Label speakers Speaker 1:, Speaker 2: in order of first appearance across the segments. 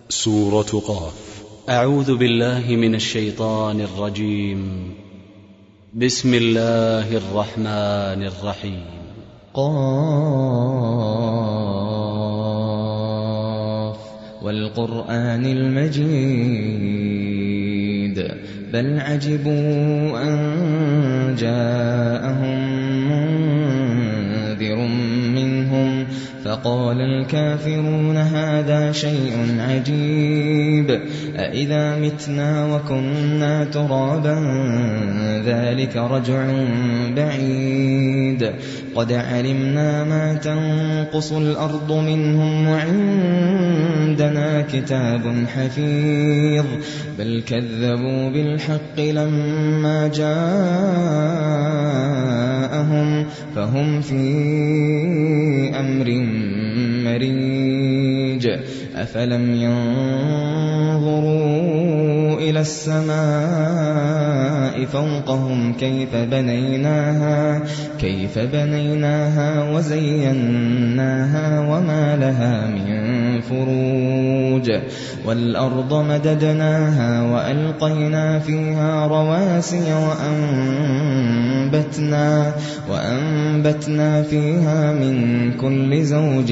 Speaker 1: سورة قاف. أعوذ بالله من الشيطان الرجيم. بسم الله الرحمن الرحيم.
Speaker 2: قاف والقرآن المجيد بل عجبوا أن جاءهم منذر منهم فقال الكافرون هذا شيء عجيب أإذا متنا وكنا ترابا ذلك رجع بعيد قد علمنا ما تنقص الأرض منهم وعندنا كتاب حفيظ بل كذبوا بالحق لما جاءهم فهم في أمر مريج أفلم ينظروا إلى السماء فوقهم كيف بنيناها وزيناها وما لها من فروج والأرض مددناها وألقينا فيها رواسي وأنبتنا فيها من كل زوج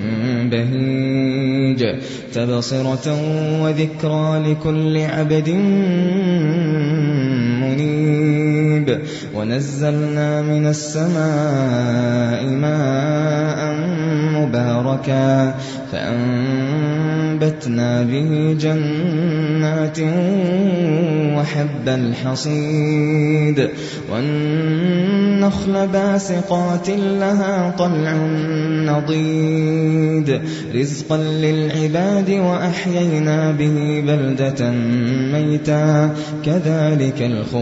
Speaker 2: بهيج تبصرة وذكرى لكل عبد منيب ونزلنا من السماء ماء مباركا فأنبتنا به جنات وحب الحصيد والنخل باسقات لها طلع نضيد رزقا للعباد وأحيينا به بلدة ميتا كذلك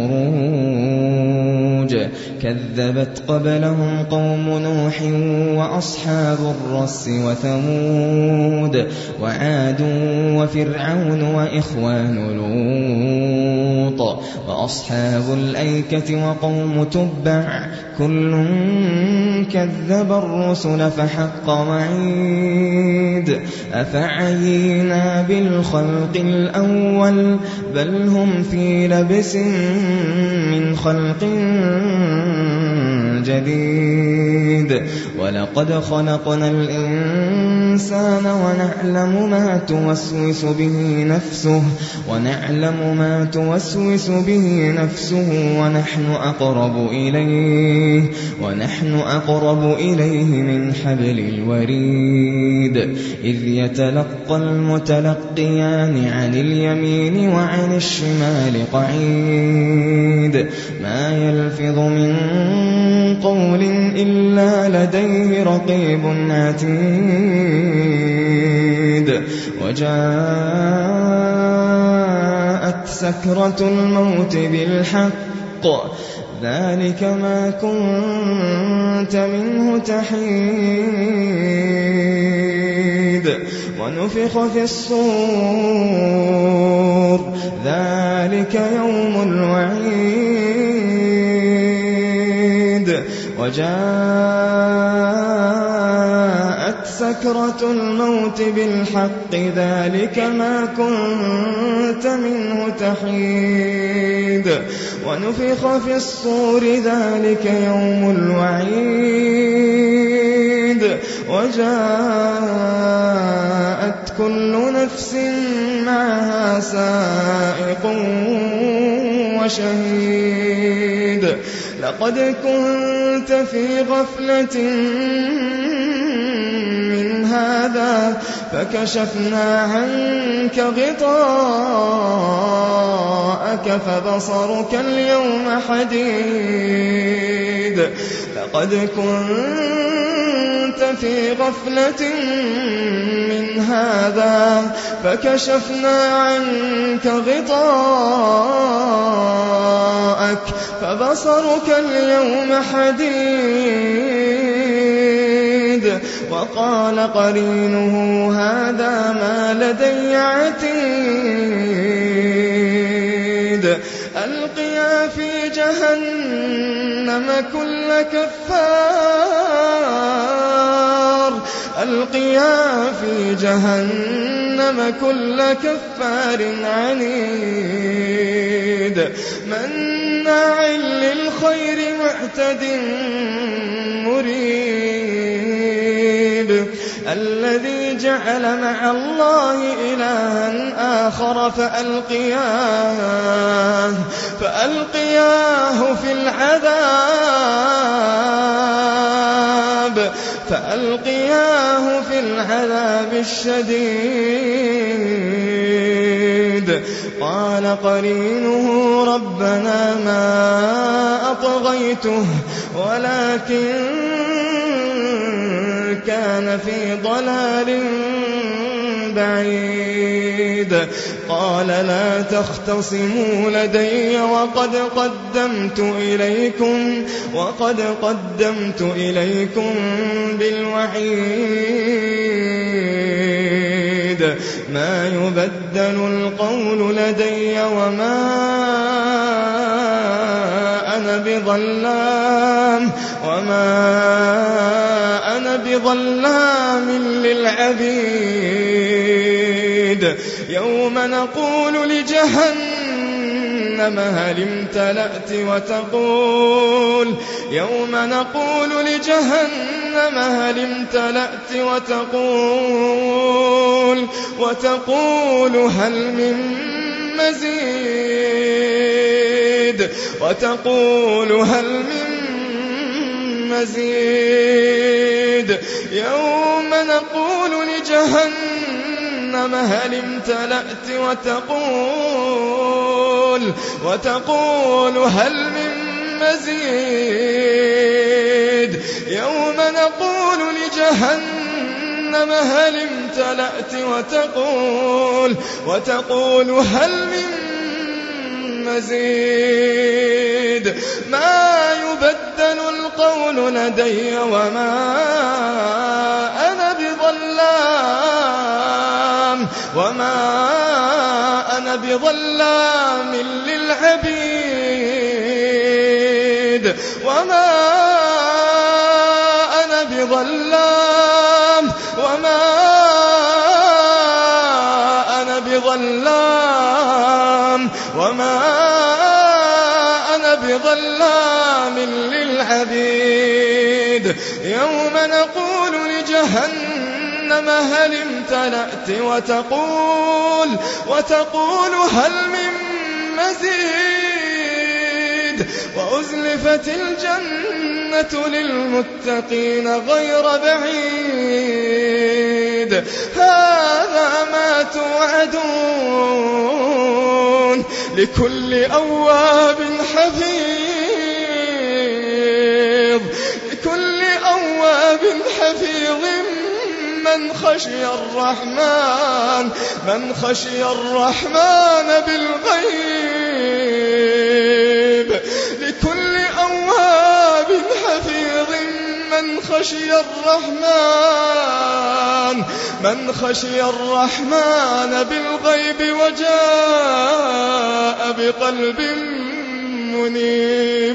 Speaker 2: الخروج كذبت قبلهم قوم نوح وأصحاب الرس وثمود وعاد وفرعون وإخوان لوط وأصحاب الأيكة وقوم تبع كل كذب الرسل فحق وعيد أفعينا بالخلق الأول بل هم في لبس من خلق جديد ولقد خلقنا الإنسان ونعلم ما توسوس به نفسه ونحن أقرب إليه من حبل الوريد إذ يتلقى المتلقيان عن اليمين وعن الشمال قعيد ما يلفظ من قول إلا لديه رقيب عتيد وجاءت سكرة الموت بالحق ذلك ما كنت منه تحيد ونفخ في الصور ذلك يوم الوعيد وجاءت سكرة الموت بالحق ذلك ما كنت منه تحيد ونفخ في الصور ذلك يوم الوعيد وجاءت كل نفس معها سائق وشهيد لقد كنت في غفلة من هذا فكشفنا عنك غطاءك فبصرك اليوم حديد لقد كنت في غفلة من هذا فكشفنا عنك غطاءك فبصرك اليوم حديد وقال قرينه هذا ما لدي عتيد ألقيا في جهنم كل كفار ألقيا في جهنم جهنم كل كفار عنيد مناع للخير معتد مريب الذي جعل مع الله إلها آخر فألقياه في العذاب الشديد قال قرينه ربنا ما أطغيته ولكن كان في ضلال بعيد قال لا تختصموا لدي وقد قدمت إليكم بالوعيد ما يبدل القول لدي وما أنا بظلام للعبيد يوم نقول لجهنم هل امتلأت وتقول هل من مزيد يوم نقول لجهنم هل امتلأت وتقول هل من مزيد يوم نقول لجهنم هل امتلأت وتقول هل من مزيد ما يبدل القول لدي وما أنا بظلام للعبيد وما أنا بظلام للعبيد يوم نقول لجهنم هل امتلأت وتقول هل من مزيد وأزلفت الجنة للمتقين غير بعيد هذا ما توعدون لكل أواب حفيظ من خشي الرحمن بالغيب لكل أواب حفيظ من خشي الرحمن بالغيب وجاء بقلب منيب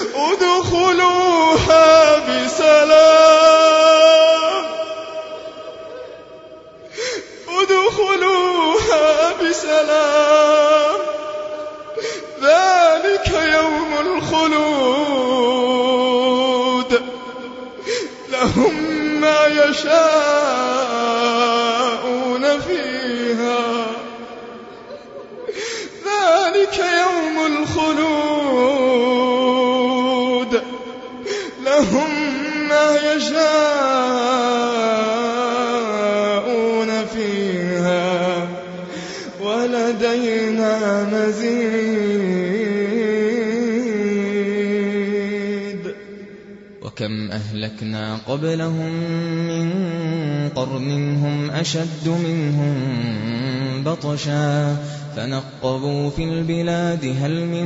Speaker 2: ادخلوها بسلام ذلك يوم الخلود لهم ما يشاءون فيها ذلك يوم الخلود لهم ما يشاءون فيها ولدينا مزيد
Speaker 3: وكم أهلكنا قبلهم من قرن هم أشد منهم بطشا فنقبوا في البلاد هل من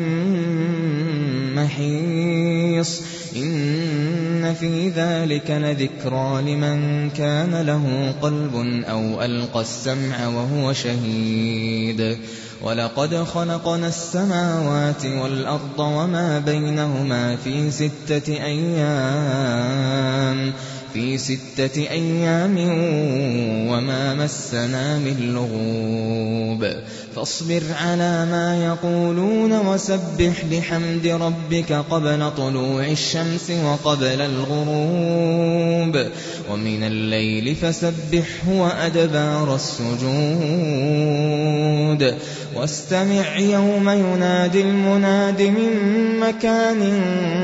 Speaker 3: محيص إن في ذلك لذكرى لمن كان له قلب أو ألقى السمع وهو شهيد ولقد خلقنا السماوات والأرض وما بينهما في 6 أيام في 6 أيام وما مسنا من لغوب فاصبر على ما يقولون وسبح بحمد ربك قبل طلوع الشمس وقبل الغروب ومن الليل فسبحه وأدبار السجود واستمع يوم ينادي المناد من مكان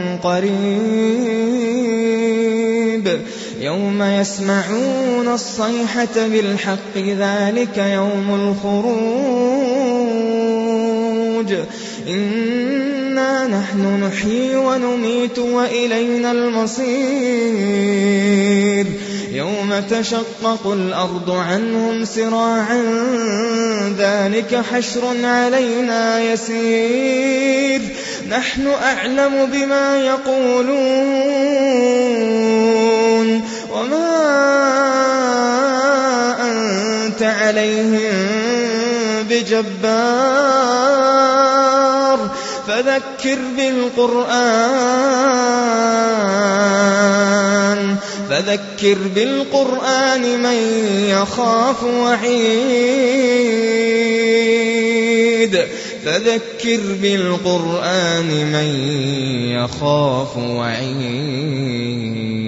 Speaker 3: قريب يوم يسمعون الصيحة بالحق ذلك يوم الخروج إنا نحن نحيي ونميت وإلينا المصير يوم تشقق الأرض عنهم سراعا ذلك حشر علينا يسير نحن أعلم بما يقولون وما أنت عليهم بجبار فذكر بالقرآن من يخاف وعيد